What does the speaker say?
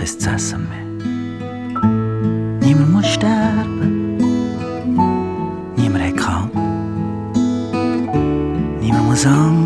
kein zu essen mehr. Niemand muss sterben, niemand hat kalt, niemand muss Angst